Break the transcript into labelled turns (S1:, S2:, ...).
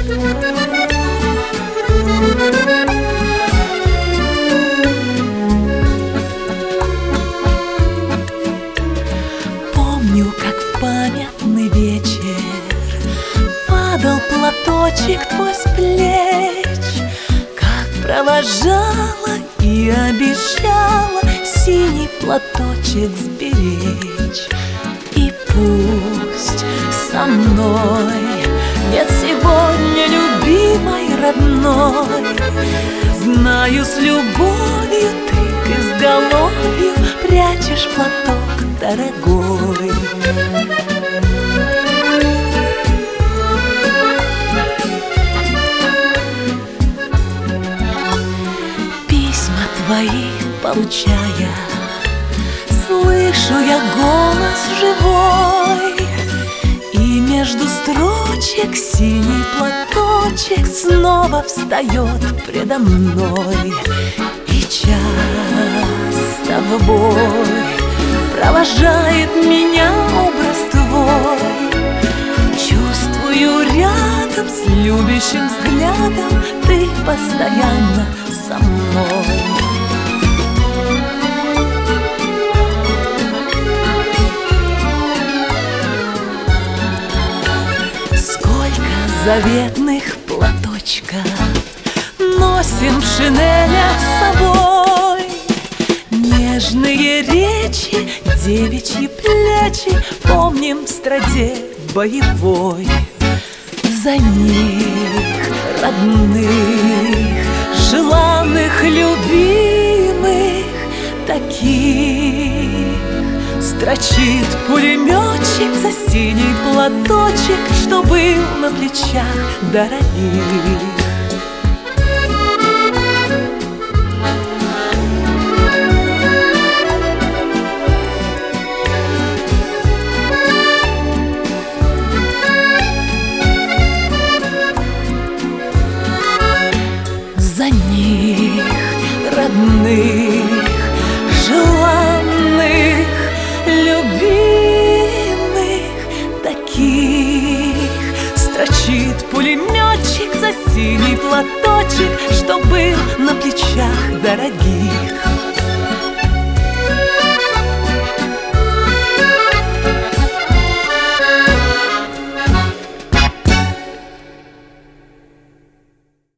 S1: Помню, как в памятный вечер падал платочек твой с плеч, как провожала и обещала синий платочек сберечь. И пусть со мной нет сегодня любимой родной, знаю, с любовью ты к изголовью прячешь платок дорогой. Письма твои получая, слышу я голос живой, и между строчек синий платочек снова встает предо мной. И часто в бой провожает меня образ твой. Чувствую рядом с любящим взглядом ты постоянно со мной. Заветных платочков носим в шинелях с собой. Нежные речи, девичьи плечи помним в страде боевой. За них, родных, желанных, любимых, таких строчит пулеметчик за синий платочек, что был на плечах дорогих. За них, родных, желанных, любимых, таких строчит пулеметчик за синий платочек, что был на плечах дорогих.